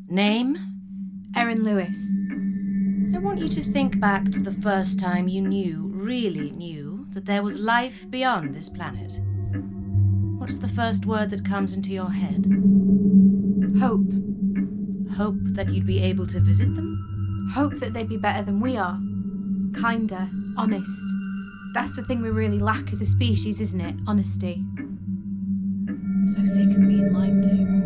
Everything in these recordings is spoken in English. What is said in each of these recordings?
Name? Erin Lewis. I want you to think back to the first time you really knew, that there was life beyond this planet. What's the first word that comes into your head? Hope. Hope that you'd be able to visit them? Hope that they'd be better than we are. Kinder, honest. That's the thing we really lack as a species, isn't it? Honesty. I'm so sick of being lied to.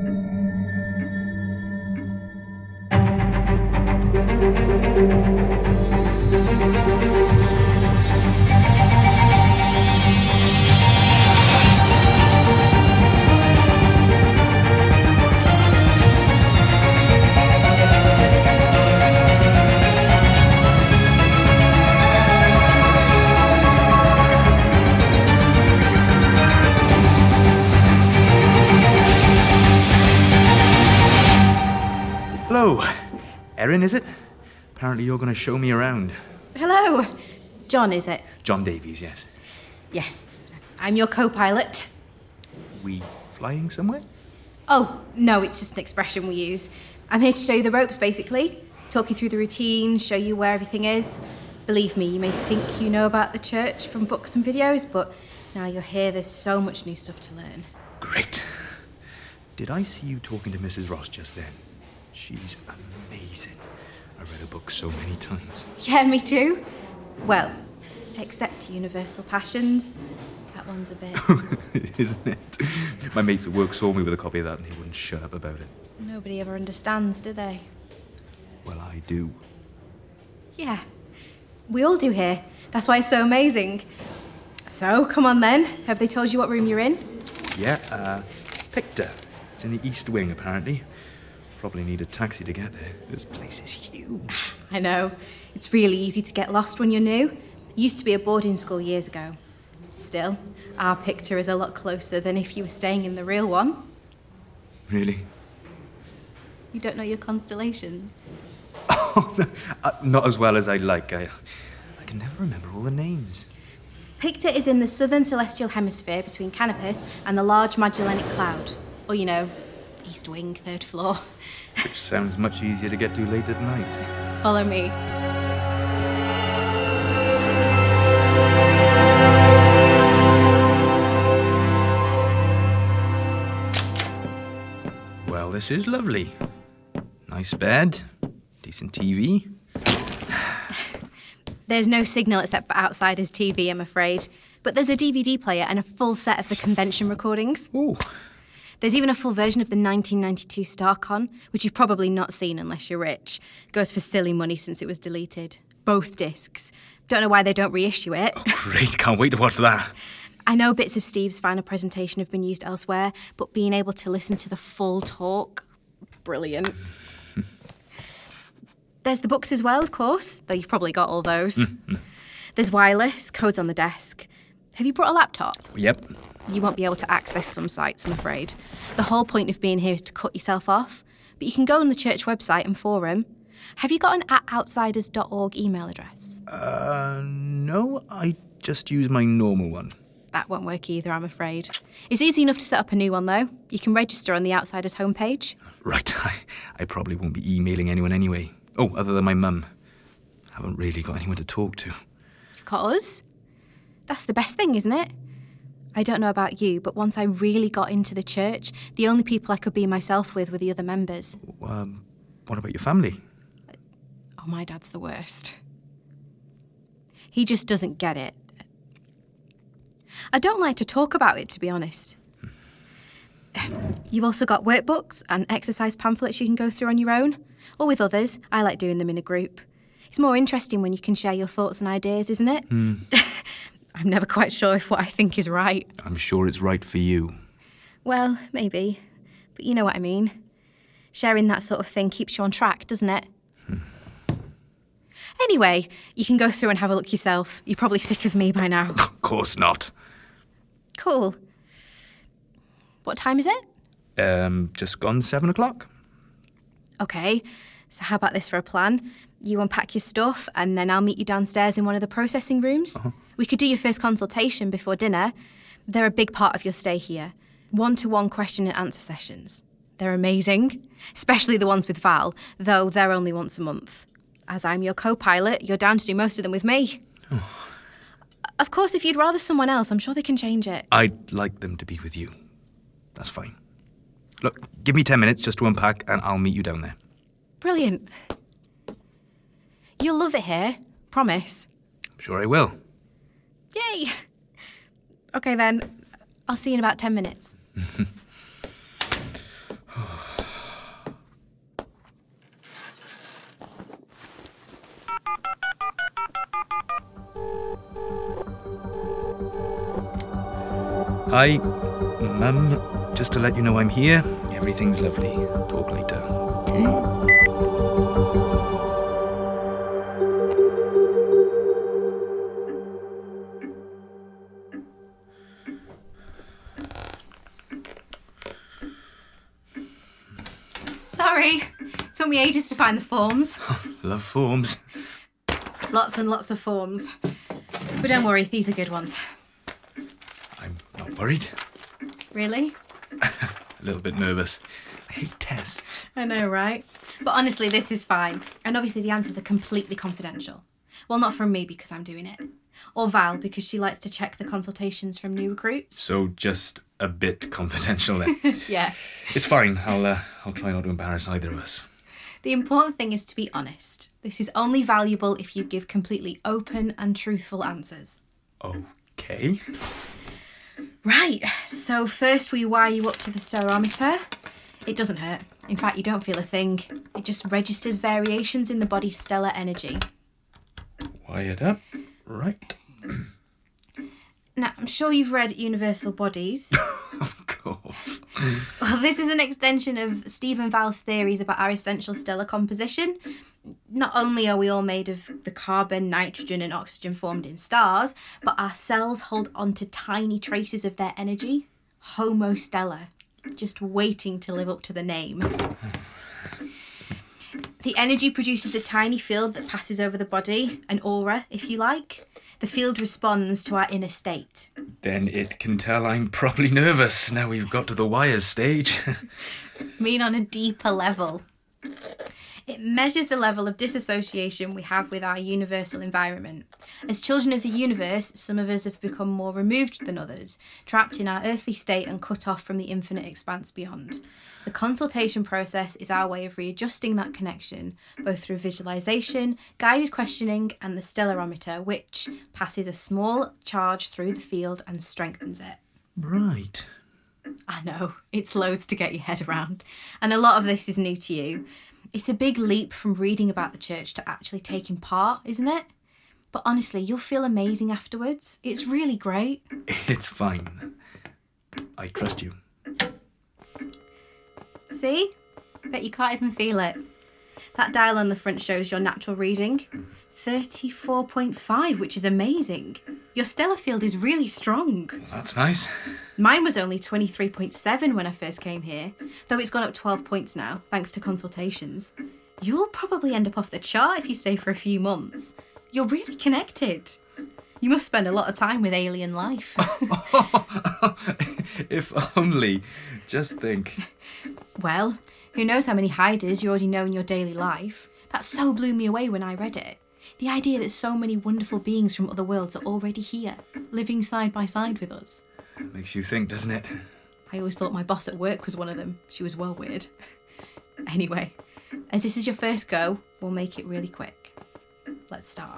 Hello. Erin, is it? Apparently you're going to show me around. Hello. John, is it? John Davies, yes. Yes. I'm your co-pilot. We flying somewhere? Oh, no, it's just an expression we use. I'm here to show you the ropes, basically. Talk you through the routine, show you where everything is. Believe me, you may think you know about the church from books and videos, but now you're here, there's so much new stuff to learn. Great. Did I see you talking to Mrs. Ross just then? She's amazing. I've read her book so many times. Yeah, me too. Well, except Universal Passions. That one's a bit... Isn't it? My mates at work saw me with a copy of that and they wouldn't shut up about it. Nobody ever understands, do they? Well, I do. Yeah, we all do here. That's why it's so amazing. So, come on then. Have they told you what room you're in? Yeah, Pictor. It's in the East Wing, apparently. Probably need a taxi to get there. This place is huge. I know. It's really easy to get lost when you're new. It used to be a boarding school years ago. Still, our Pictor is a lot closer than if you were staying in the real one. Really? You don't know your constellations? Oh, not as well as I'd like. I can never remember all the names. Pictor is in the southern celestial hemisphere between Canopus and the Large Magellanic Cloud. Or, you know, East Wing, 3rd floor. Which sounds much easier to get to late at night. Follow me. Well, this is lovely. Nice bed, decent TV. There's no signal except for Outsider's TV, I'm afraid. But there's a DVD player and a full set of the convention recordings. Ooh. There's even a full version of the 1992 StarCon, which you've probably not seen unless you're rich. Goes for silly money since it was deleted. Both discs. Don't know why they don't reissue it. Oh, great. Can't wait to watch that. I know bits of Steve's final presentation have been used elsewhere, but being able to listen to the full talk, brilliant. There's the books as well, of course, though you've probably got all those. There's wireless, codes on the desk. Have you brought a laptop? Yep. You won't be able to access some sites, I'm afraid. The whole point of being here is to cut yourself off, but you can go on the church website and forum. Have you got an @outsiders.org email address? No, I just use my normal one. That won't work either, I'm afraid. It's easy enough to set up a new one, though. You can register on the Outsiders homepage. Right, I probably won't be emailing anyone anyway. Oh, other than my mum. Haven't really got anyone to talk to. You've got us. That's the best thing, isn't it? I don't know about you, but once I really got into the church, the only people I could be myself with were the other members. What about your family? Oh, my dad's the worst. He just doesn't get it. I don't like to talk about it, to be honest. You've also got workbooks and exercise pamphlets you can go through on your own, or with others. I like doing them in a group. It's more interesting when you can share your thoughts and ideas, isn't it? I'm never quite sure if what I think is right. I'm sure it's right for you. Well, maybe. But you know what I mean. Sharing that sort of thing keeps you on track, doesn't it? Anyway, you can go through and have a look yourself. You're probably sick of me by now. Of course not. Cool. What time is it? Just gone 7 o'clock. Okay, so how about this for a plan? You unpack your stuff and then I'll meet you downstairs in one of the processing rooms. We could do your first consultation before dinner. They're a big part of your stay here. 1-to-1 question and answer sessions. They're amazing, especially the ones with Val, though they're only once a month. As I'm your co-pilot, you're down to do most of them with me. Oh. Of course, if you'd rather someone else, I'm sure they can change it. I'd like them to be with you. That's fine. Look, give me 10 minutes just to unpack and I'll meet you down there. Brilliant. You'll love it here, promise. I'm sure I will. Yay! Okay then, I'll see you in about 10 minutes. Hi, Mum. Just to let you know I'm here. Everything's lovely. Talk later. Okay? Sorry, took me ages to find the forms. Love forms. Lots and lots of forms. But don't worry, these are good ones. I'm not worried. Really? A little bit nervous. I hate tests. I know, right? But honestly, this is fine. And obviously the answers are completely confidential. Well, not from me because I'm doing it. Or Val because she likes to check the consultations from new recruits. So just a bit confidential then. Yeah. It's fine. I'll try not to embarrass either of us. The important thing is to be honest. This is only valuable if you give completely open and truthful answers. Okay. Right, so first we wire you up to the stellerometer. It doesn't hurt. In fact, you don't feel a thing. It just registers variations in the body's stellar energy. Wired up. Right. Now, I'm sure you've read Universal Bodies. Of course. Well, this is an extension of Stephen Val's theories about our essential stellar composition. Not only are we all made of the carbon, nitrogen and oxygen formed in stars, but our cells hold onto tiny traces of their energy. Homo stellar. Just waiting to live up to the name. The energy produces a tiny field that passes over the body, an aura, if you like. The field responds to our inner state. Then it can tell I'm properly nervous now we've got to the wires stage. Mean on a deeper level. It measures the level of disassociation we have with our universal environment. As children of the universe, some of us have become more removed than others, trapped in our earthly state and cut off from the infinite expanse beyond. The consultation process is our way of readjusting that connection, both through visualization, guided questioning, and the stellerometer, which passes a small charge through the field and strengthens it. Right. I know, it's loads to get your head around. And a lot of this is new to you. It's a big leap from reading about the church to actually taking part, isn't it? But honestly, you'll feel amazing afterwards. It's really great. It's fine. I trust you. See? Bet you can't even feel it. That dial on the front shows your natural reading. 34.5, which is amazing. Your stellar field is really strong. Well, that's nice. Mine was only 23.7 when I first came here, though it's gone up 12 points now, thanks to consultations. You'll probably end up off the chart if you stay for a few months. You're really connected. You must spend a lot of time with alien life. If only. Just think. Well, who knows how many hiders you already know in your daily life. That so blew me away when I read it. The idea that so many wonderful beings from other worlds are already here, living side by side with us. Makes you think, doesn't it? I always thought my boss at work was one of them. She was well weird. Anyway, as this is your first go, we'll make it really quick. Let's start.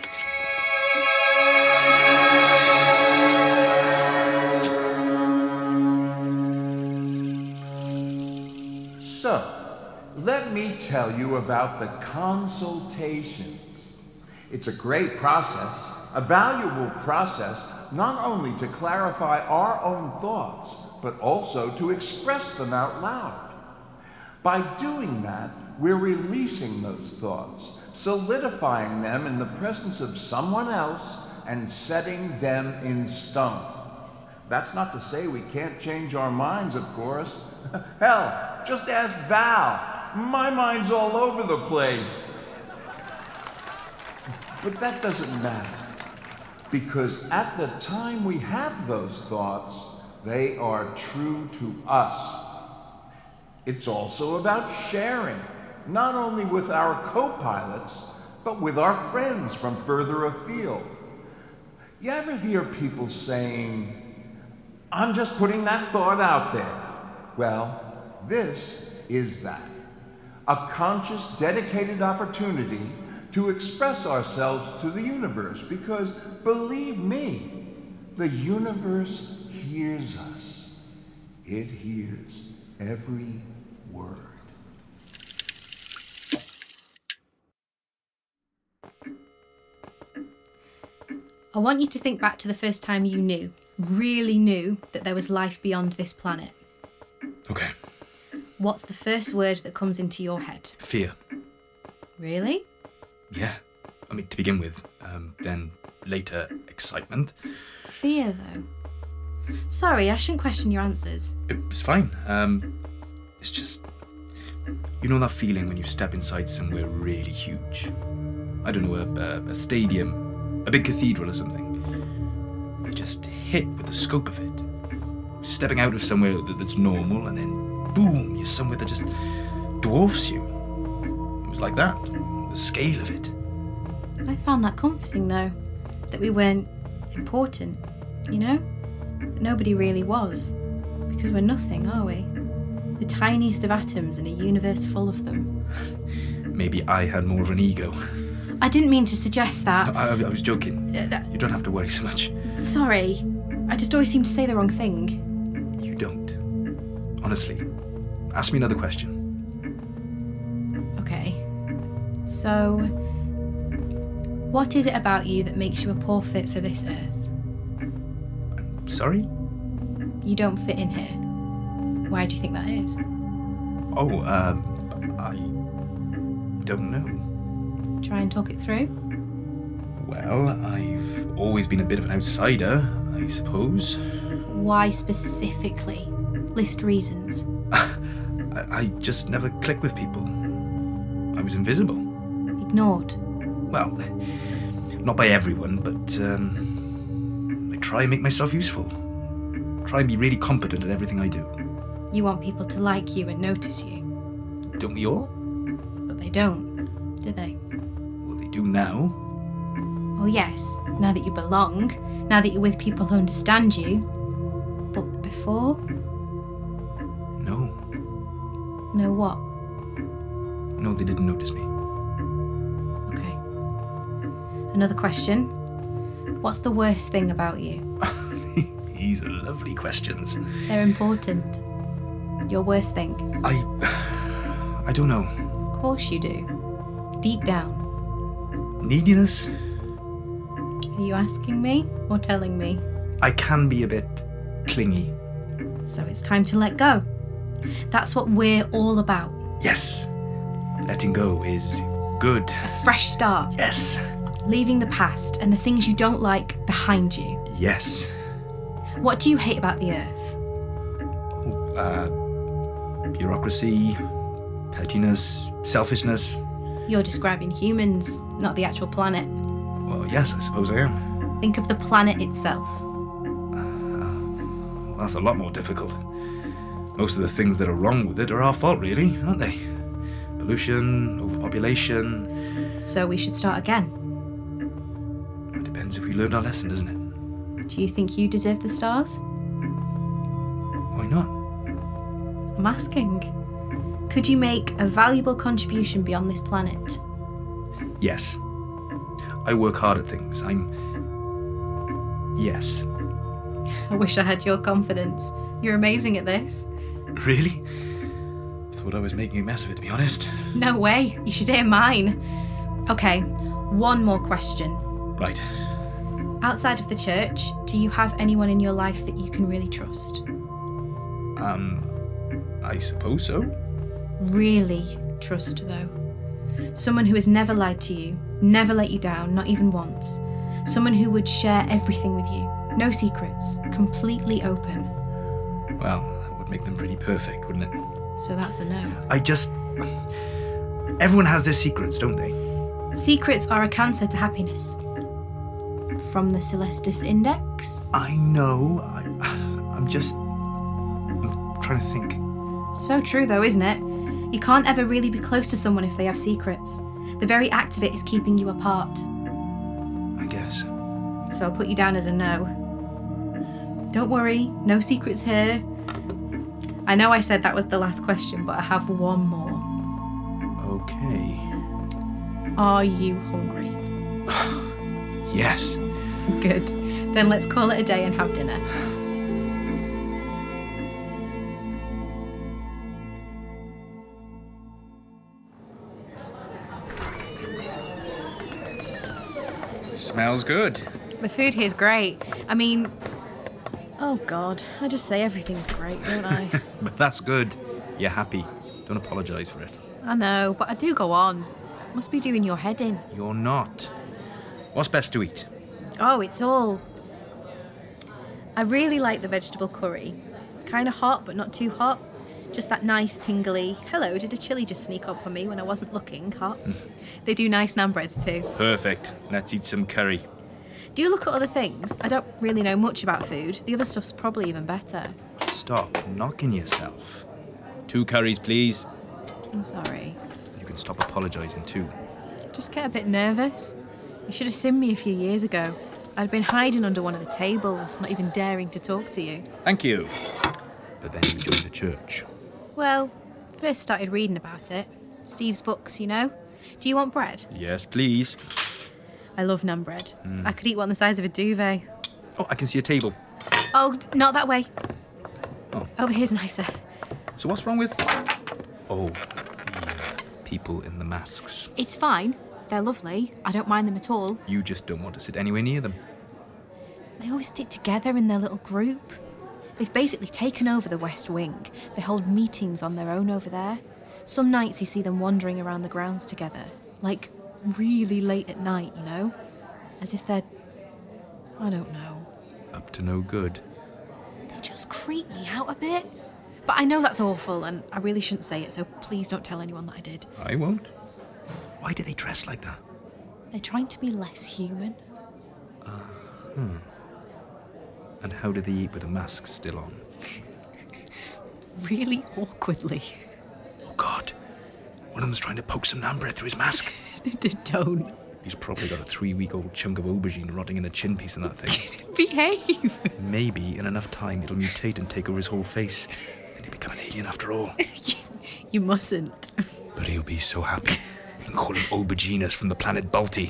So, let me tell you about the consultations. It's a great process, a valuable process, not only to clarify our own thoughts, but also to express them out loud. By doing that, we're releasing those thoughts, solidifying them in the presence of someone else, and setting them in stone. That's not to say we can't change our minds, of course. Hell, just ask Val. My mind's all over the place. But that doesn't matter, because at the time we have those thoughts, they are true to us. It's also about sharing, not only with our co-pilots, but with our friends from further afield. You ever hear people saying, "I'm just putting that thought out there"? Well, this is that. A conscious, dedicated opportunity to express ourselves to the universe, because, believe me, the universe hears us. It hears every word. I want you to think back to the first time you knew, really knew, that there was life beyond this planet. Okay. What's the first word that comes into your head? Fear. Really? Yeah. I mean, to begin with. Then later, excitement. Fear, though. Sorry, I shouldn't question your answers. It's fine. It's just... You know that feeling when you step inside somewhere really huge? I don't know, a stadium, a big cathedral or something. You're just hit with the scope of it. Stepping out of somewhere that's normal, and then boom, you're somewhere that just dwarfs you. It was like that, the scale of it. I found that comforting, though, that we weren't important, you know? That nobody really was. Because we're nothing, are we? The tiniest of atoms in a universe full of them. Maybe I had more of an ego. I didn't mean to suggest that. No, I was joking. You don't have to worry so much. Sorry. I just always seem to say the wrong thing. You don't. Honestly. Ask me another question. Okay. So, what is it about you that makes you a poor fit for this Earth? I'm sorry? You don't fit in here. Why do you think that is? Oh, I don't know. Try and talk it through. Well, I've always been a bit of an outsider, I suppose. Why specifically? List reasons. I just never clicked with people. I was invisible. Ignored. Well, not by everyone, but I try and make myself useful. Try and be really competent at everything I do. You want people to like you and notice you. Don't we all? But they don't, do they? Well, they do now. Well, yes, now that you belong, now that you're with people who understand you. But before? No. No what? No, they didn't notice me. Okay. Another question. What's the worst thing about you? These are lovely questions. They're important. Your worst thing? I don't know. Of course you do. Deep down. Neediness? Are you asking me or telling me? I can be a bit clingy. So it's time to let go. That's what we're all about. Yes. Letting go is good. A fresh start. Yes. Leaving the past and the things you don't like behind you. Yes. What do you hate about the Earth? Bureaucracy, pettiness, selfishness. You're describing humans, not the actual planet. Well, yes, I suppose I am. Think of the planet itself. Well, that's a lot more difficult. Most of the things that are wrong with it are our fault, really, aren't they? Pollution, overpopulation. So we should start again. It depends if we learned our lesson, doesn't it? Do you think you deserve the stars? Why not? I'm asking. Could you make a valuable contribution beyond this planet? Yes. I work hard at things. Yes. I wish I had your confidence. You're amazing at this. Really? Thought I was making a mess of it, to be honest. No way. You should hear mine. Okay, one more question. Right. Outside of the church, do you have anyone in your life that you can really trust? I suppose so. Really trust, though. Someone who has never lied to you, never let you down, not even once. Someone who would share everything with you. No secrets, completely open. Well, that would make them pretty perfect, wouldn't it? So that's a no. Everyone has their secrets, don't they? Secrets are a cancer to happiness. From the Celestis Index? I know. I'm trying to think. So true though, isn't it? You can't ever really be close to someone if they have secrets. The very act of it is keeping you apart. I guess. So I'll put you down as a no. Don't worry, no secrets here. I know I said that was the last question, but I have one more. Okay. Are you hungry? Yes. Good. Then let's call it a day and have dinner. Smells good. The food here's great. I mean, oh God, I just say everything's great, don't I? But that's good. You're happy. Don't apologise for it. I know, but I do go on. Must be doing your head in. You're not. What's best to eat? Oh, it's all. I really like the vegetable curry. Kind of hot, but not too hot. Just that nice tingly, hello, did a chili just sneak up on me when I wasn't looking, hot? They do nice naan breads too. Perfect. Let's eat some curry. Do you look at other things? I don't really know much about food. The other stuff's probably even better. Stop knocking yourself. 2 curries, please. I'm sorry. You can stop apologising too. Just get a bit nervous. You should have seen me a few years ago. I'd been hiding under one of the tables, not even daring to talk to you. Thank you. But then you joined the church. Well, first started reading about it. Steve's books, you know. Do you want bread? Yes, please. I love naan bread. I could eat one the size of a duvet. Oh, I can see a table. Oh, not that way. Oh. Over here's nicer. So what's wrong with... Oh, the people in the masks. It's fine. They're lovely. I don't mind them at all. You just don't want to sit anywhere near them. They always stick together in their little group. They've basically taken over the West Wing. They hold meetings on their own over there. Some nights you see them wandering around the grounds together. Like, really late at night, you know? As if they're... I don't know. Up to no good. They just creep me out a bit. But I know that's awful, and I really shouldn't say it, so please don't tell anyone that I did. I won't. Why do they dress like that? They're trying to be less human. And how do they eat with the masks still on? Really awkwardly. Oh, God. One of them's trying to poke some naan bread through his mask. Don't. He's probably got a 3-week-old chunk of aubergine rotting in the chin piece in that thing. Behave. Maybe in enough time it'll mutate and take over his whole face. And he'll become an alien after all. You mustn't. But he'll be so happy. We can call him Auberginus from the planet Balti.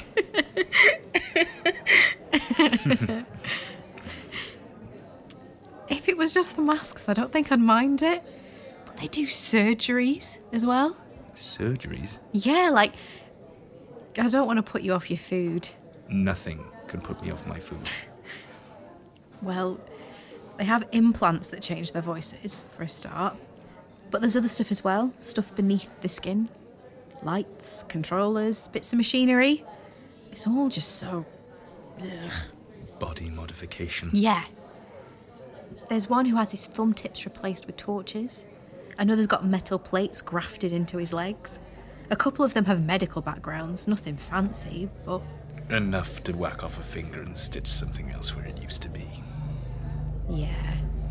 If it was just the masks, I don't think I'd mind it. But they do surgeries as well. Surgeries? Yeah, like... I don't want to put you off your food. Nothing can put me off my food. Well, they have implants that change their voices, for a start. But there's other stuff as well. Stuff beneath the skin. Lights, controllers, bits of machinery. It's all just so... Ugh. Body modification. Yeah. There's one who has his thumb tips replaced with torches. Another's got metal plates grafted into his legs. A couple of them have medical backgrounds, nothing fancy, but... Enough to whack off a finger and stitch something else where it used to be. Yeah.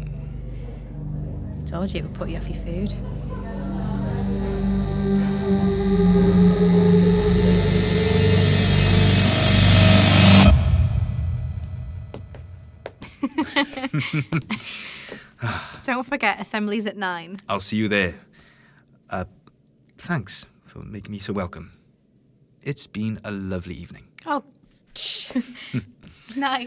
Told you it would put you off your food. Don't forget, assembly's at 9. I'll see you there. Thanks for making me so welcome. It's been a lovely evening. Oh, night.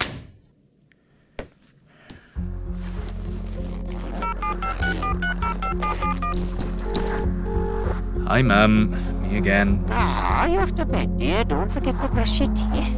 Hi, Mum. Me again. Ah, you have to bed, dear. Don't forget to brush your teeth.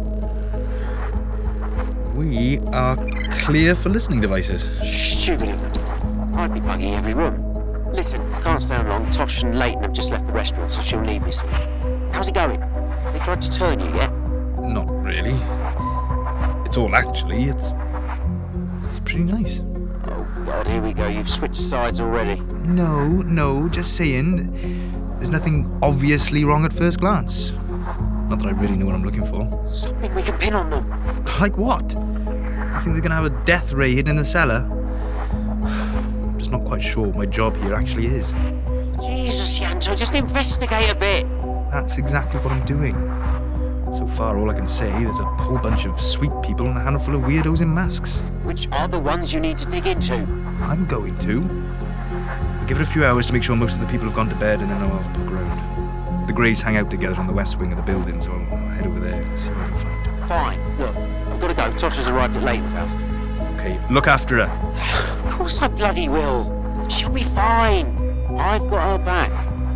We are clear for listening devices. Stupid. I'd be bugging every room. Listen, can't stand long. Tosh and Leighton have just left the restaurant, so she'll leave me soon. How's it going? They tried to turn you yet? Not really. It's all actually. It's pretty nice. Oh, God, here we go. You've switched sides already. No, just saying. There's nothing obviously wrong at first glance. Not that I really know what I'm looking for. Something we can pin on them. Like what? You think they're gonna have a death ray hidden in the cellar? I'm just not quite quite sure what my job here actually is. Jesus, Yanto, just investigate a bit. That's exactly what I'm doing. So far, all I can say, there's a whole bunch of sweet people and a handful of weirdos in masks. Which are the ones you need to dig into? I'm going to. I'll give it a few hours to make sure most of the people have gone to bed, and then I'll have a poke around. The Greys hang out together on the west wing of the building, so I'll head over there, see what I can find. Fine. Look, I've got to go. Tasha's arrived at Leighton's house. Okay, look after her. Of course I bloody will. She'll be fine. I've got her back.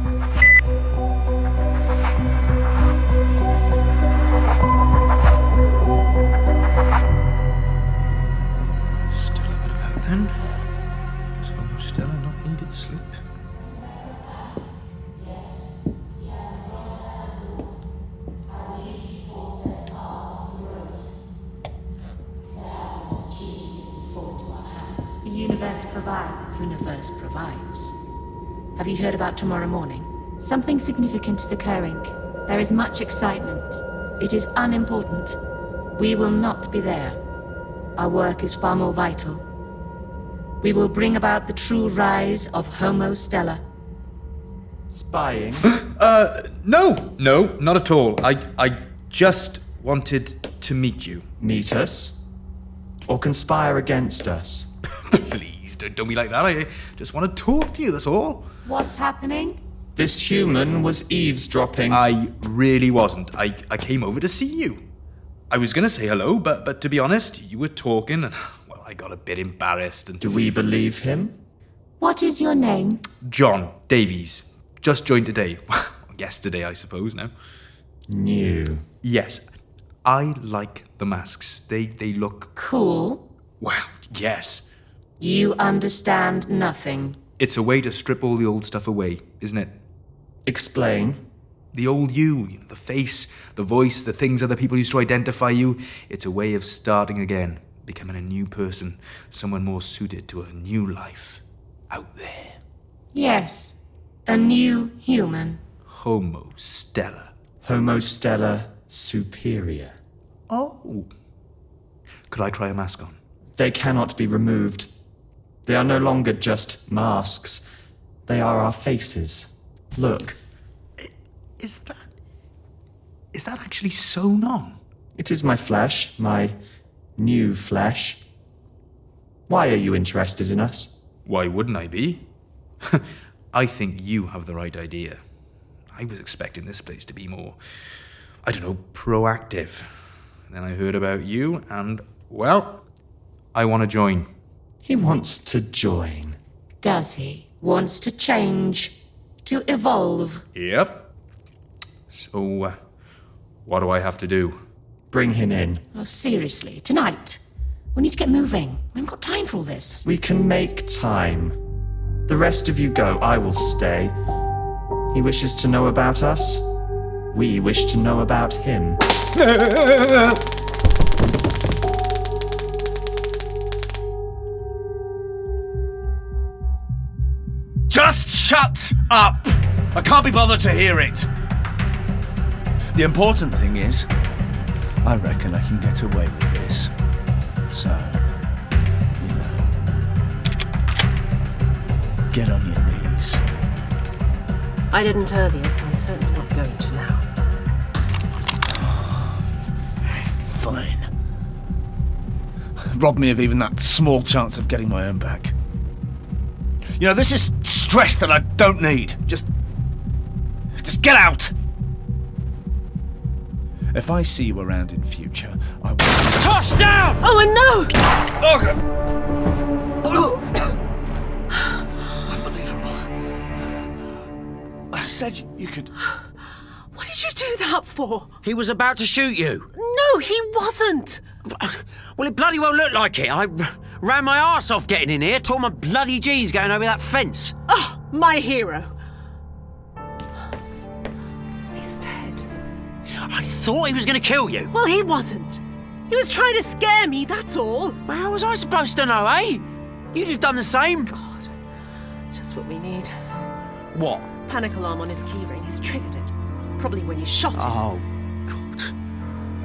Still a bit about then. Was Homo Stella not needed sleep? The universe provides. Universe provides. Have you heard about tomorrow morning? Something significant is occurring. There is much excitement. It is unimportant. We will not be there. Our work is far more vital. We will bring about the true rise of Homo Stella. Spying? No, not at all. I just wanted to meet you. Meet us? Or conspire against us? Please, don't be like that. I just want to talk to you, that's all. What's happening? This human was eavesdropping. I really wasn't. I came over to see you. I was going to say hello, but to be honest, you were talking and, well, I got a bit embarrassed and... Do we believe him? What is your name? John Davies. Just joined today. Yesterday, I suppose, now. New. Yes, I like the masks. They look... Cool. Well, yes. You understand nothing. It's a way to strip all the old stuff away, isn't it? Explain. The old you know, the face, the voice, the things other people used to identify you. It's a way of starting again, becoming a new person, someone more suited to a new life out there. Yes, a new human. Homo Stella. Homo Stella Superior. Oh. Could I try a mask on? They cannot be removed. They are no longer just masks. They are our faces. Look. Is that actually sewn on? It is my flesh, my new flesh. Why are you interested in us? Why wouldn't I be? I think you have the right idea. I was expecting this place to be more, I don't know, proactive. Then I heard about you and, well, I want to join. He wants to join. Does he? Wants to change. To evolve. Yep. So, what do I have to do? Bring him in. Oh, seriously, tonight. We need to get moving. We haven't got time for all this. We can make time. The rest of you go. I will stay. He wishes to know about us. We wish to know about him. Just shut up! I can't be bothered to hear it. The important thing is, I reckon I can get away with this. So, you know, get on your knees. I didn't earlier, so I'm certainly not going to now. Fine. Rob me of even that small chance of getting my own back. You know, this is stress that I don't need. Just get out! If I see you around in future, I will... Tosh down! Oh, Oh, Unbelievable. I said you could... what did you do that for? He was about to shoot you. No, he wasn't! Well, it bloody well looked like it. I ran my arse off getting in here, tore my bloody jeans going over that fence. Oh, my hero. He's dead. I thought he was going to kill you. Well, he wasn't. He was trying to scare me, that's all. Well, how was I supposed to know, eh? You'd have done the same. God, just what we need. What? Panic alarm on his keyring. He's triggered it. Probably when you shot him. Oh, God.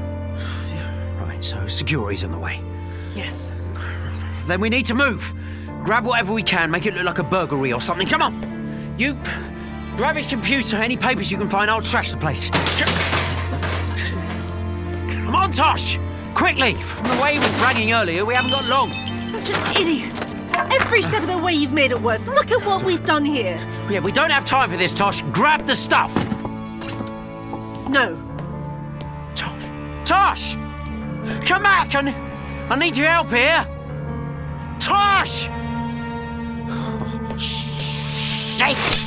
Right, so security's on the way. Yes. Then we need to move. grab whatever we can, make it look like a burglary or something. Come on! You grab his computer, any papers you can find, I'll trash the place. Such a mess. Come on, Tosh! Quickly! From the way he was bragging earlier, we haven't got long. Such an idiot. Every step of the way you've made it worse. Look at what we've done here. Yeah, we don't have time for this, Tosh. Grab the stuff! No. Tosh! Come back! I need your help here! Tosh! Shit!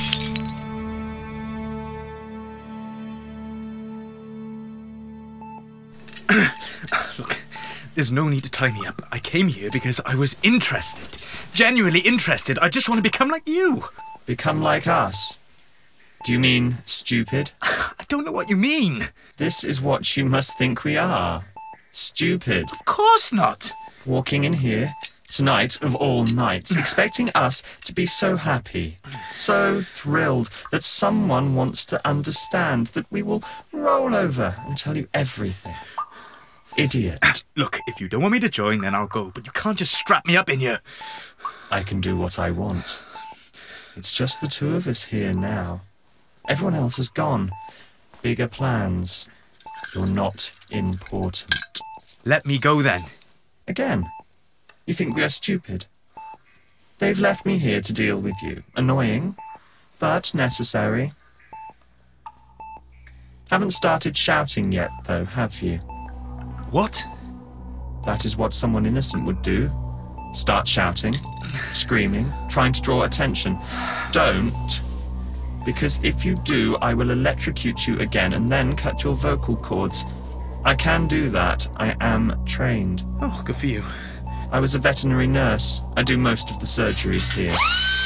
Look, there's no need to tie me up. I came here because I was interested. Genuinely interested. I just want to become like you. Become like us? Do you mean stupid? I don't know what you mean. This is what you must think we are. Stupid. Of course not. Walking in here, tonight of all nights, expecting us to be so happy, so thrilled that someone wants to understand that we will roll over and tell you everything. Idiot. Look, if you don't want me to join, then I'll go, but you can't just strap me up in here. I can do what I want. It's just the two of us here now. Everyone else has gone. Bigger plans. You're not important. Let me go then. Again, you think we are stupid? They've left me here to deal with you. Annoying, but necessary. Haven't started shouting yet, though, have you? What? That is what someone innocent would do. Start shouting, screaming, trying to draw attention. Don't. Because if you do, I will electrocute you again and then cut your vocal cords. I can do that. I am trained. Oh, good for you. I was a veterinary nurse. I do most of the surgeries here.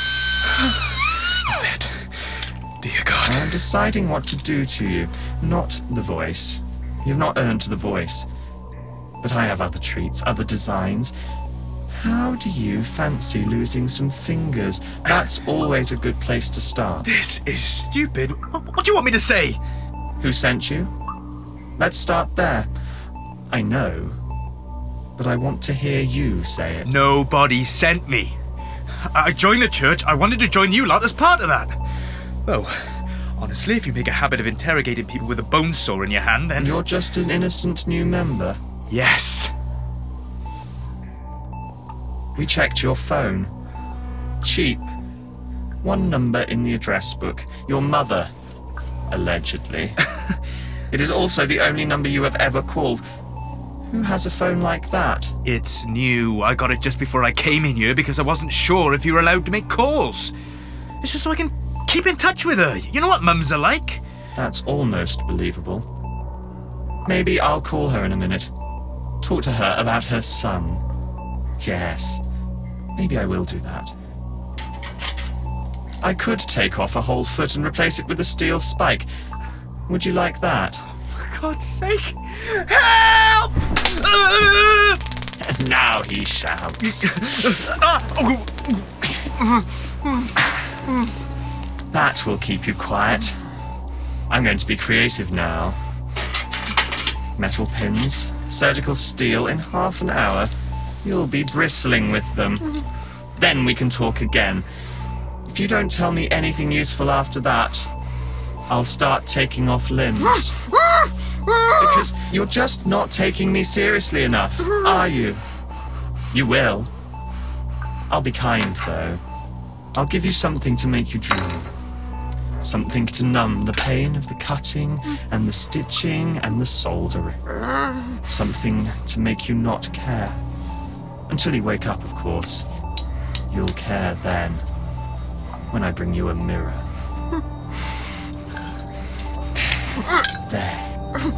Vet. Dear God. I am deciding what to do to you, not the voice. You've not earned the voice. But I have other treats, other designs. How do you fancy losing some fingers? That's always a good place to start. This is stupid. What do you want me to say? Who sent you? Let's start there. I know, but I want to hear you say it. Nobody sent me. I joined the church. I wanted to join you lot as part of that. Oh, honestly, if you make a habit of interrogating people with a bone saw in your hand, then... You're just an innocent new member. Yes. We checked your phone. Cheap. One number in the address book. Your mother. Allegedly. It is also the only number you have ever called. Who has a phone like that? It's new. I got it just before I came in here because I wasn't sure if you were allowed to make calls. It's just so I can keep in touch with her. You know what mums are like. That's almost believable. Maybe I'll call her in a minute. Talk to her about her son. Yes. Maybe I will do that. I could take off a whole foot and replace it with a steel spike. Would you like that? For God's sake! Help! And now he shouts. That will keep you quiet. I'm going to be creative now. Metal pins, surgical steel. In half an hour, you'll be bristling with them. Then we can talk again. If you don't tell me anything useful after that, I'll start taking off limbs. Because you're just not taking me seriously enough, are you? You will. I'll be kind, though. I'll give you something to make you dream. Something to numb the pain of the cutting and the stitching and the soldering. Something to make you not care. Until you wake up, of course. You'll care then. When I bring you a mirror. There.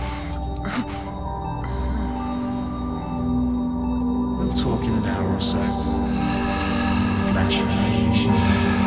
We'll talk in an hour or so. Flash radiations.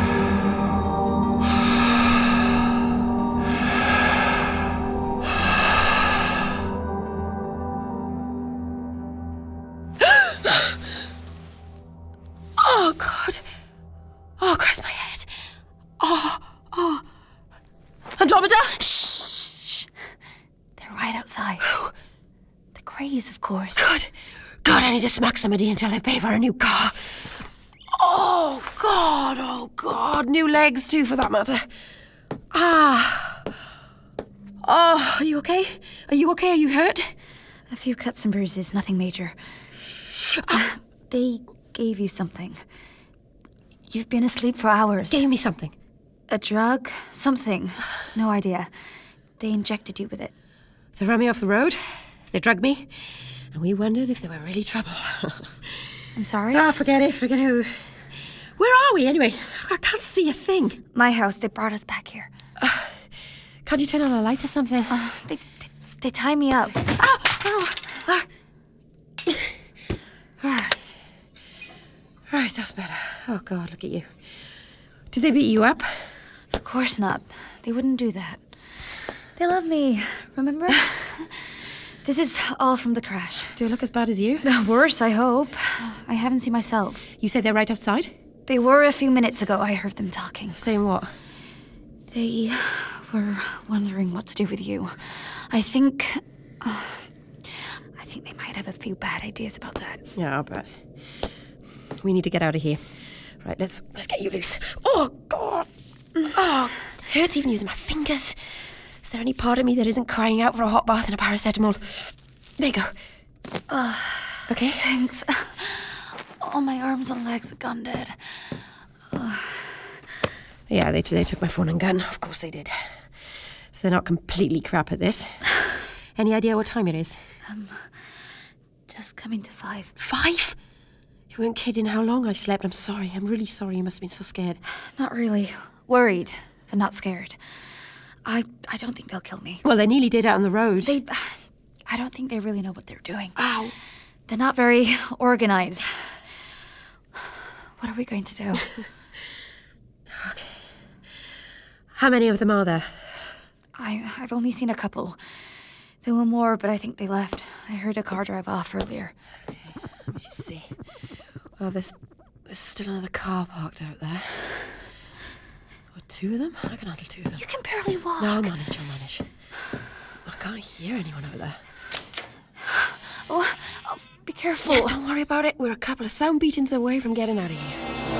Oh, God. Oh, Christ, my head. Oh. Andromeda? Shh. They're right outside. Who? The Greys, of course. God, I need to smack somebody until they pay for a new car. Oh! God. New legs too, for that matter. Ah. Oh, are you okay? Are you okay? Are you hurt? A few cuts and bruises, nothing major. They gave you something. You've been asleep for hours. Gave me something. A drug? Something. No idea. They injected you with it. They ran me off the road. They drugged me. And we wondered if they were really trouble. I'm sorry? Oh, forget it. Where are we, anyway? I can't see a thing. My house. They brought us back here. Can't you turn on a light or something? They tie me up. All right, that's better. Oh, God, look at you. Did they beat you up? Of course not. They wouldn't do that. They love me, remember? This is all from the crash. Do I look as bad as you? Worse, I hope. I haven't seen myself. You said they're right outside? They were a few minutes ago. I heard them talking. Saying what? They were wondering what to do with you. I think they might have a few bad ideas about that. Yeah, I'll bet. We need to get out of here. Right, let's get you loose. Oh, God. Oh, it hurts even using my fingers. Is there any part of me that isn't crying out for a hot bath and a paracetamol? There you go. Okay? Thanks. All my arms and legs have gone dead. Yeah, they took my phone and gun. Of course they did. So they're not completely crap at this. Any idea what time it is? Just coming to 5. 5? You weren't kidding how long I slept. I'm sorry. I'm really sorry. You must have been so scared. Not really. Worried, but not scared. I don't think they'll kill me. Well, they nearly did out on the road. I don't think they really know what they're doing. Ow. They're not very organized. What are we going to do? Okay. How many of them are there? I've only seen a couple. There were more, but I think they left. I heard a car drive off earlier. Okay, let me just see. Well, there's still another car parked out there. What, 2 of them? I can handle 2 of them. You can barely walk. No, I'll manage. I can't hear anyone out there. Oh, be careful. Yeah, don't worry about it. We're a couple of sound beatings away from getting out of here.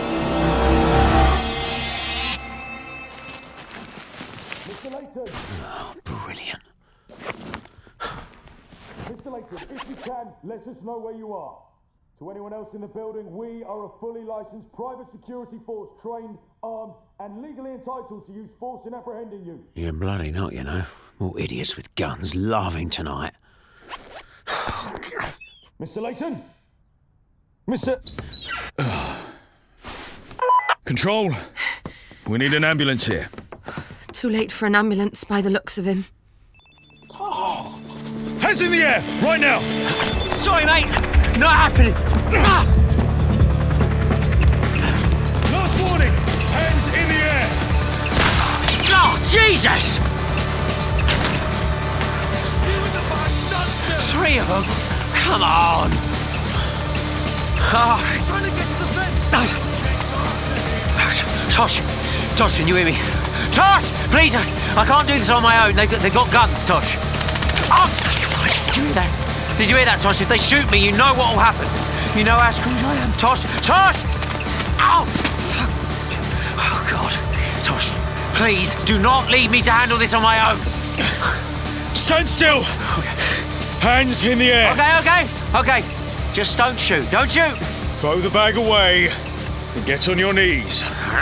Mr. Layton! Oh, brilliant. Mr. Layton, if you can, let us know where you are. To anyone else in the building, we are a fully licensed private security force, trained, armed, and legally entitled to use force in apprehending you. You're bloody not, you know. More idiots with guns laughing tonight. Mr. Layton? Mr... Control. We need an ambulance here. Too late for an ambulance by the looks of him. Hands in the air, right now! Sorry, mate. Not happening. Last warning! Hands in the air! Oh, Jesus! 3 of them? Come on! Oh. He's trying to get to the vent! Tosh, can you hear me? Tosh! Please, I can't do this on my own. They've got guns, Tosh. Oh, Christ, did you hear that? Did you hear that, Tosh? If they shoot me, you know what will happen. You know how screwed I am, Tosh. Tosh! Ow! Fuck. Oh, God. Tosh, please, do not leave me to handle this on my own. Stand still! Hands in the air! Okay. Just don't shoot. Don't shoot! Throw the bag away and get on your knees.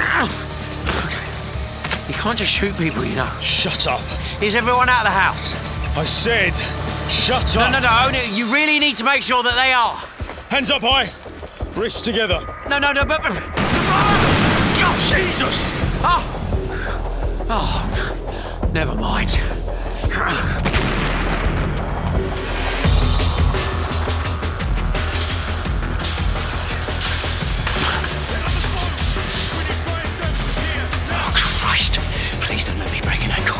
You can't just shoot people, you know. Shut up. Is everyone out of the house? I said, shut up. No. You really need to make sure that they are. Hands up high. Wrists together. No, but... Oh, Jesus! Oh, never mind. Christ, please don't let me break an ankle.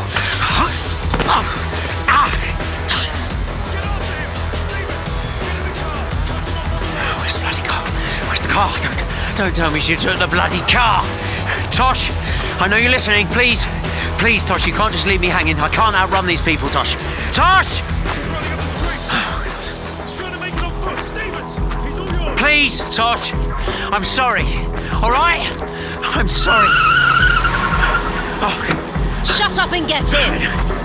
Where's the bloody car? Where's the car? Don't tell me she took the bloody car. Tosh, I know you're listening. Please, Tosh, you can't just leave me hanging. I can't outrun these people, Tosh. Tosh! Please, Tosh. I'm sorry. All right? I'm sorry. Shut up and get in!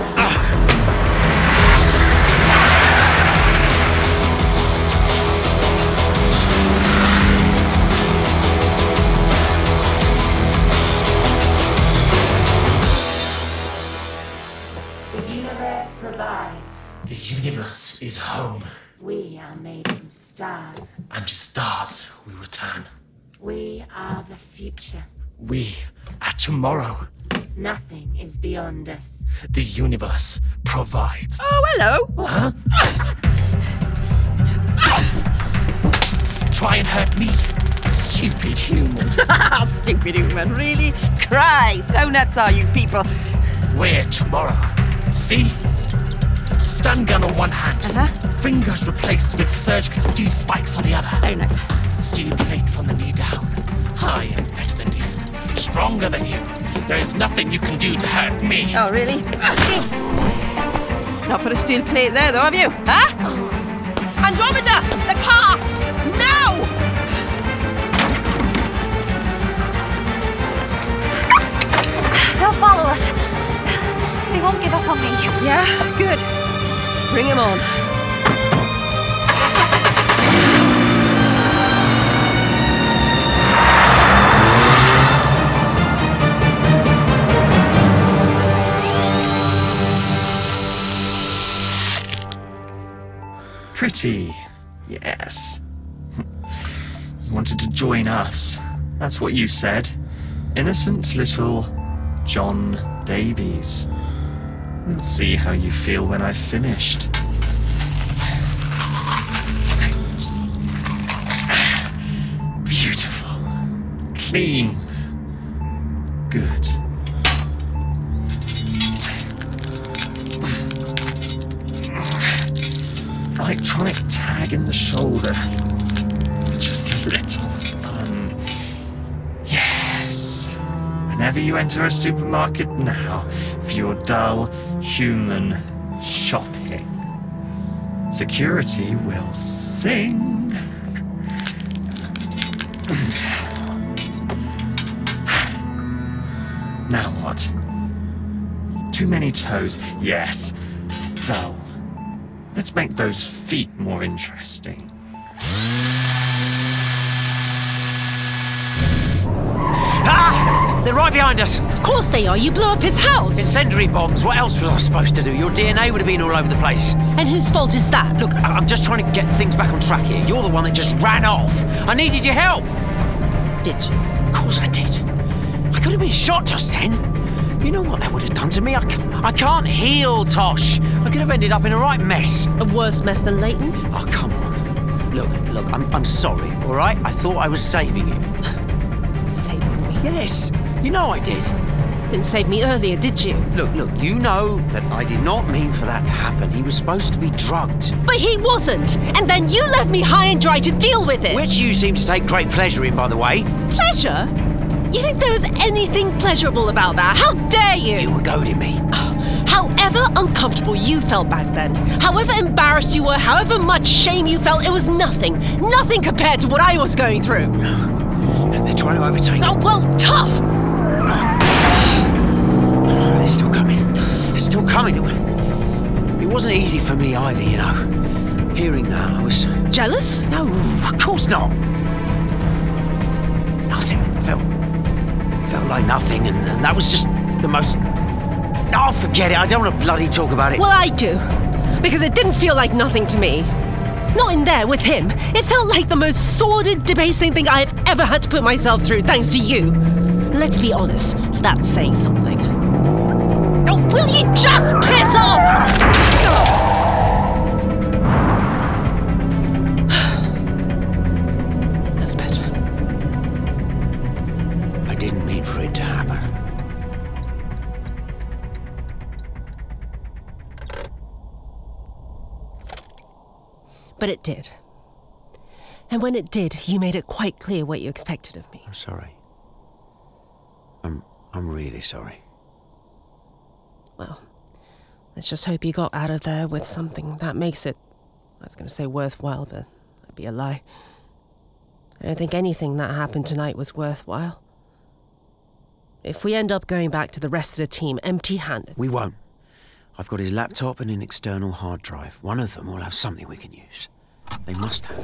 The universe provides. The universe is home, We are made from stars. and to stars we return. We are the future. We are tomorrow. Nothing is beyond us. The universe provides. Oh, hello! Huh? Try and hurt me, stupid human. Stupid human, really? Christ, how nuts are you people? We're tomorrow. See? Stun gun on one hand, fingers replaced with surgical steel spikes on the other. Very nice. Steel plate from the knee down. I am better than you, stronger than you. There is nothing you can do to hurt me. Oh, really? Yes. Not put a steel plate there, though, have you? Huh? Andromeda! The car! Now! They'll follow us. They won't give up on me. Yeah, good. Bring him on. Pretty, yes. You wanted to join us. That's what you said. Innocent little John Davies. We'll see how you feel when I've finished. Beautiful. Clean. Good. Electronic tag in the shoulder. Just a little fun. Yes. Whenever you enter a supermarket now, for your dull human shopping, security will sing. Now what? Too many toes, yes. Dull. Let's make those feet more interesting. Ah! They're right behind us. Of course they are. You blew up his house. Incendiary bombs. What else was I supposed to do? Your DNA would have been all over the place. And whose fault is that? Look, I'm just trying to get things back on track here. You're the one that just ran off. I needed your help. Did you? Of course I did. I could have been shot just then. You know what that would have done to me? I can't heal, Tosh. I could have ended up in a right mess. A worse mess than Leighton? Oh, come on. Look, I'm sorry, all right? I thought I was saving you. Saving me? Yes, you know I did. Didn't save me earlier, did you? Look, you know that I did not mean for that to happen. He was supposed to be drugged. But he wasn't! And then you left me high and dry to deal with it! Which you seem to take great pleasure in, by the way. Pleasure? You think there was anything pleasurable about that? How dare you! You were goading me. However uncomfortable you felt back then, however embarrassed you were, however much shame you felt, it was nothing. Nothing compared to what I was going through. They're trying to overtake. Oh, well, tough! They're still coming. They're still coming. It wasn't easy for me either, you know. Hearing that, I was... Jealous? No, of course not. Nothing. Felt like nothing, and that was just the most... Oh, forget it. I don't want to bloody talk about it. Well, I do. Because it didn't feel like nothing to me. Not in there with him. It felt like the most sordid, debasing thing I have ever had to put myself through, thanks to you. Let's be honest, that's saying something. Oh, will you just piss off? That's better. I didn't mean for it to happen. But it did. And when it did, you made it quite clear what you expected of me. I'm sorry. I'm really sorry. Well, let's just hope you got out of there with something that makes it, I was going to say worthwhile, but that'd be a lie. I don't think anything that happened tonight was worthwhile. If we end up going back to the rest of the team empty-handed... We won't. I've got his laptop and an external hard drive. One of them will have something we can use. They must have.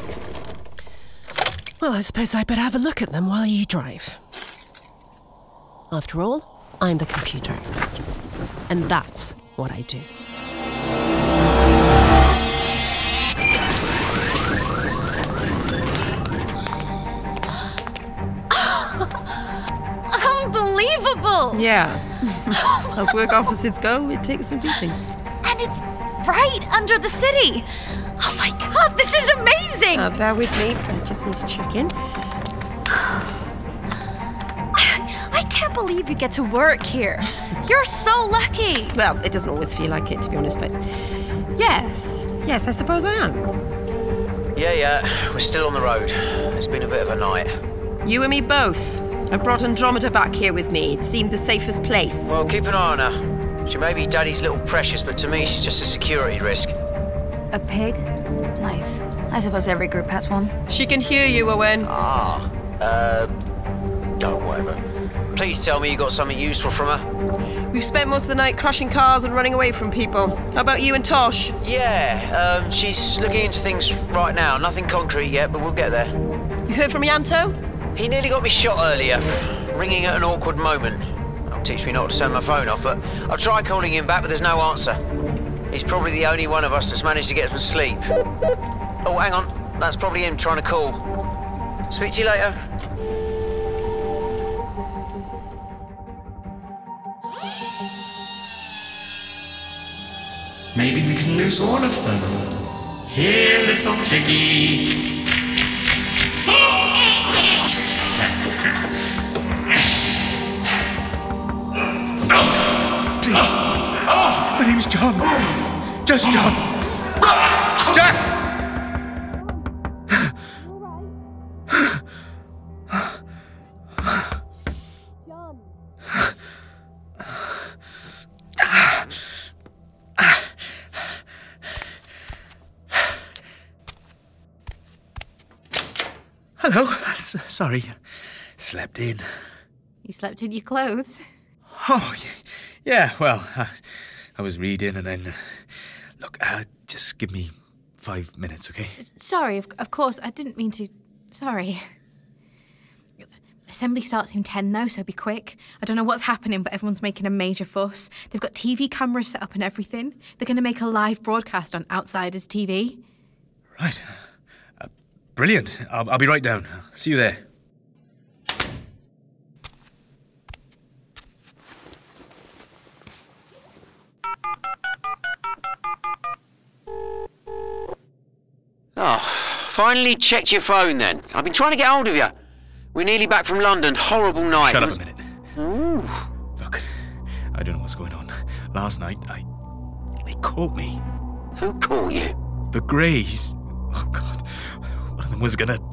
Well, I suppose I better have a look at them while you drive. After all, I'm the computer expert. And that's what I do. Unbelievable! Yeah. As work opposites go, it takes some beating. And it's right under the city. Oh my god, this is amazing! Bear with me, I just need to check in. I can't believe you get to work here. You're so lucky. Well, it doesn't always feel like it, to be honest, but... Yes, I suppose I am. Yeah, we're still on the road. It's been a bit of a night. You and me both. I brought Andromeda back here with me. It seemed the safest place. Well, keep an eye on her. She may be Daddy's little precious, but to me, she's just a security risk. A pig? Nice. I suppose every group has one. She can hear you, Owen. Whatever. Please tell me you got something useful from her. We've spent most of the night crashing cars and running away from people. How about you and Tosh? Yeah, she's looking into things right now. Nothing concrete yet, but we'll get there. You heard from Yanto? He nearly got me shot earlier, ringing at an awkward moment. That'll teach me not to turn my phone off, but I'll try calling him back, but there's no answer. He's probably the only one of us that's managed to get some sleep. Oh, hang on. That's probably him trying to call. Speak to you later. Maybe we can lose all of them. Here, little piggy. My name's John. Just John. Jack! Hello. Sorry. Slept in. You slept in your clothes? Oh, yeah, well, I was reading and then... Look, just give me 5 minutes, okay? Sorry, of course, I didn't mean to... Sorry. Assembly starts in 10 though, so be quick. I don't know what's happening, but everyone's making a major fuss. They've got TV cameras set up and everything. They're going to make a live broadcast on Outsiders TV. Right. Brilliant. I'll be right down. See you there. Oh, finally checked your phone then. I've been trying to get hold of you. We're nearly back from London. Horrible night. Shut up a minute. Ooh. Look, I don't know what's going on. Last night, they caught me. Who caught you? The Greys. Oh, God. One of them was gonna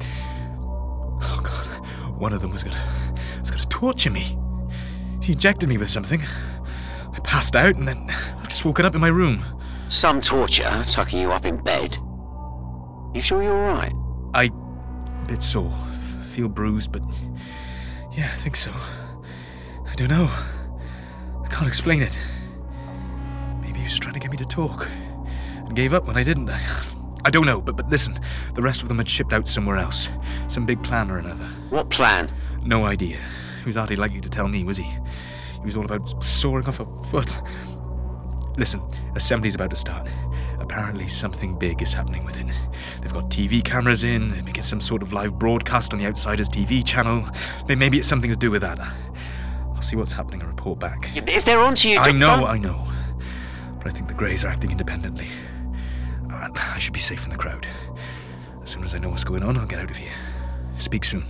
torture me. He injected me with something. I passed out and then I've just woken up in my room. Some torture, tucking you up in bed. You sure you're alright? A bit sore. Feel bruised, but yeah, I think so. I don't know. I can't explain it. Maybe he was trying to get me to talk and gave up when I didn't. I don't know, but listen, the rest of them had shipped out somewhere else. Some big plan or another. What plan? No idea. He was hardly likely to tell me, was he? He was all about sawing off a foot. Listen, assembly's about to start. Apparently something big is happening with it. They've got TV cameras in, they're making some sort of live broadcast on the Outsiders TV channel. Maybe it's something to do with that. I'll see what's happening and report back. If they're onto you... I know. But I think the Greys are acting independently. I should be safe from the crowd. As soon as I know what's going on, I'll get out of here. Speak soon.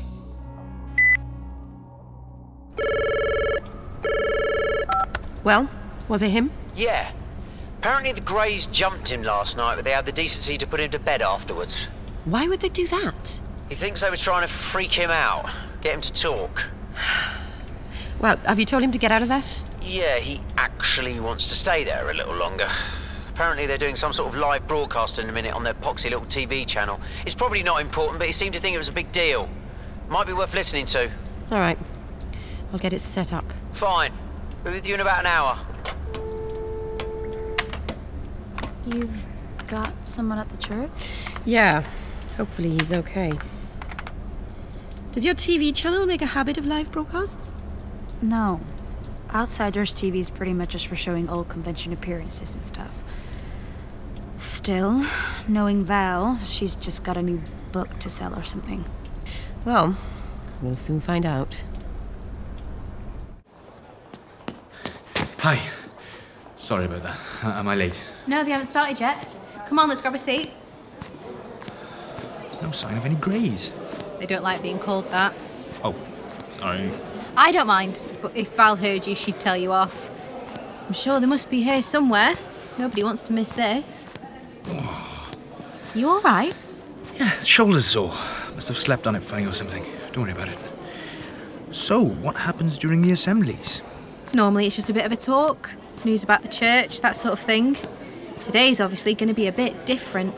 Well, was it him? Yeah. Apparently the Greys jumped him last night, but they had the decency to put him to bed afterwards. Why would they do that? He thinks they were trying to freak him out, get him to talk. Well, have you told him to get out of there? Yeah, he actually wants to stay there a little longer. Apparently they're doing some sort of live broadcast in a minute on their poxy little TV channel. It's probably not important, but he seemed to think it was a big deal. Might be worth listening to. All right. I'll get it set up. Fine. Be with you in about an hour. You've got someone at the church? Yeah, hopefully he's okay. Does your TV channel make a habit of live broadcasts? No. Outsiders TV is pretty much just for showing old convention appearances and stuff. Still, knowing Val, she's just got a new book to sell or something. Well, we'll soon find out. Hi. Sorry about that. Am I late? No, they haven't started yet. Come on, let's grab a seat. No sign of any greys. They don't like being called that. Oh, sorry. I don't mind, but if Val heard you, she'd tell you off. I'm sure they must be here somewhere. Nobody wants to miss this. You all right? Yeah, shoulder's sore. Must have slept on it funny or something. Don't worry about it. So, what happens during the assemblies? Normally it's just a bit of a talk. News about the church, that sort of thing. Today's obviously going to be a bit different.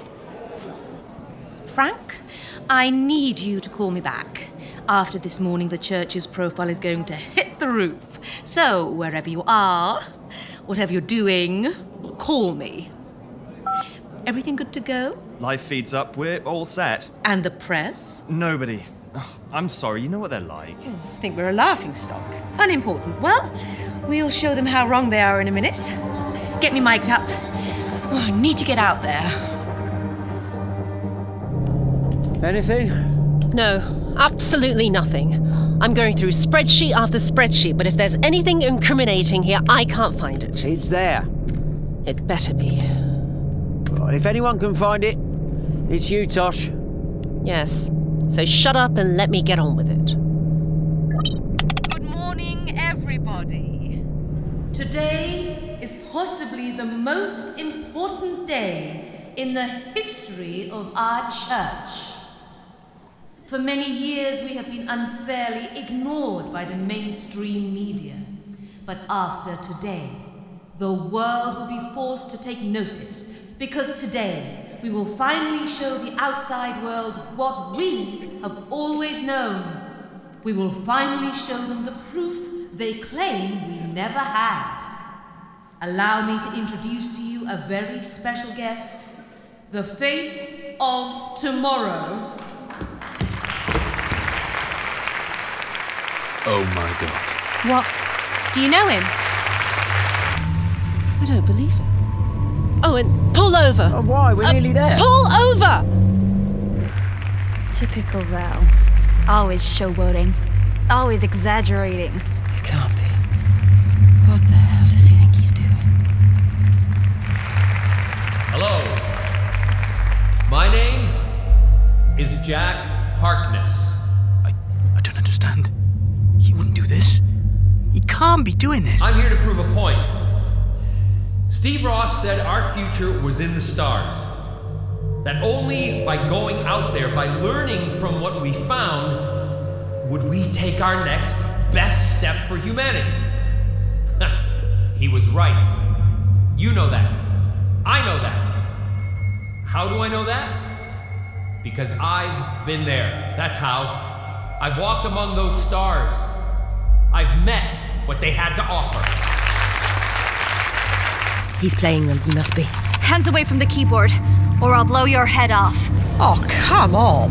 Frank, I need you to call me back. After this morning, the church's profile is going to hit the roof. So, wherever you are, whatever you're doing, call me. Everything good to go? Live feed's up, we're all set. And the press? Nobody. I'm sorry, you know what they're like. I think we're a laughingstock. Unimportant. Well, we'll show them how wrong they are in a minute. Get me mic'd up. Oh, I need to get out there. Anything? No, absolutely nothing. I'm going through spreadsheet after spreadsheet, but if there's anything incriminating here, I can't find it. It's there. It better be. Right, if anyone can find it, it's you, Tosh. Yes. So shut up and let me get on with it. Good morning, everybody. Today is possibly the most important day in the history of our church. For many years, we have been unfairly ignored by the mainstream media. But after today, the world will be forced to take notice, because today we will finally show the outside world what we have always known. We will finally show them the proof they claim we never had. Allow me to introduce to you a very special guest, the face of tomorrow. Oh my God. What? Do you know him? I don't believe it. Oh, and pull over. Oh, why? We're nearly there. Pull over! Typical Val. Always showboating. Always exaggerating. It can't be. What the hell does he think he's doing? Hello. My name is Jack Harkness. I don't understand. He wouldn't do this. He can't be doing this. I'm here to prove a point. Steve Ross said our future was in the stars. That only by going out there, by learning from what we found, would we take our next best step for humanity. He was right. You know that. I know that. How do I know that? Because I've been there. That's how. I've walked among those stars. I've met what they had to offer. He's playing them, he must be. Hands away from the keyboard, or I'll blow your head off. Oh, come on.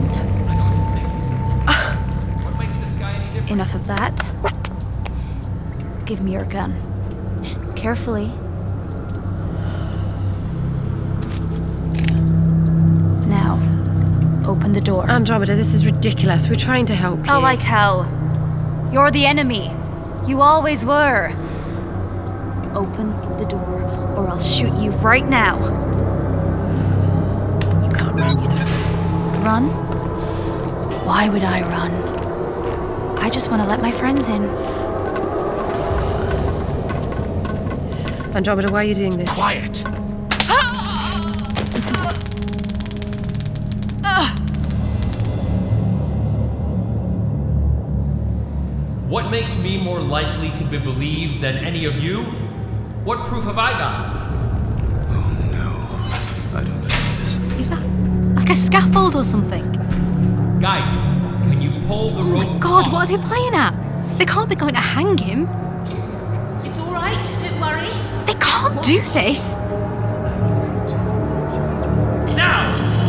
What makes this guy any different? Enough of that. Give me your gun. Carefully. Now, open the door. Andromeda, this is ridiculous. We're trying to help you. Oh, like hell. You're the enemy. You always were. Open the door, or I'll shoot you right now. You can't run, you know. Run? Why would I run? I just want to let my friends in. Andromeda, why are you doing this? Quiet. What makes me more likely to be believed than any of you? What proof have I got? Oh no. I don't believe this. Is that like a scaffold or something? Guys, can you pull the rope? Oh my God, off? what are they playing at? They can't be going to hang him. It's all right, don't worry. They can't do this. Now!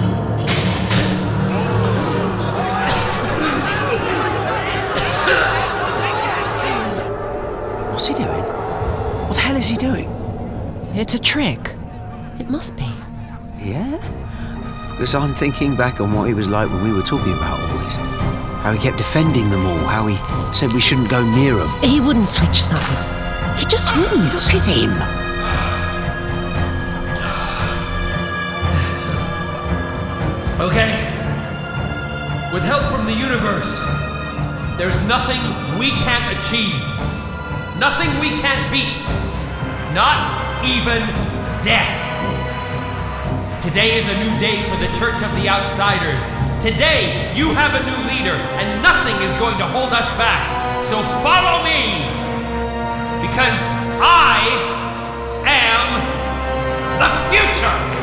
What's he doing? What the hell is he doing? It's a trick. It must be. Yeah? Because I'm thinking back on what he was like when we were talking about all this. How he kept defending them all, how he said we shouldn't go near them. He wouldn't switch sides. He just wouldn't. Look at him! Okay. With help from the universe, there's nothing we can't achieve. Nothing we can't beat. Not even death. Today is a new day for the Church of the Outsiders. Today, you have a new leader, and nothing is going to hold us back. So follow me, because I am the future!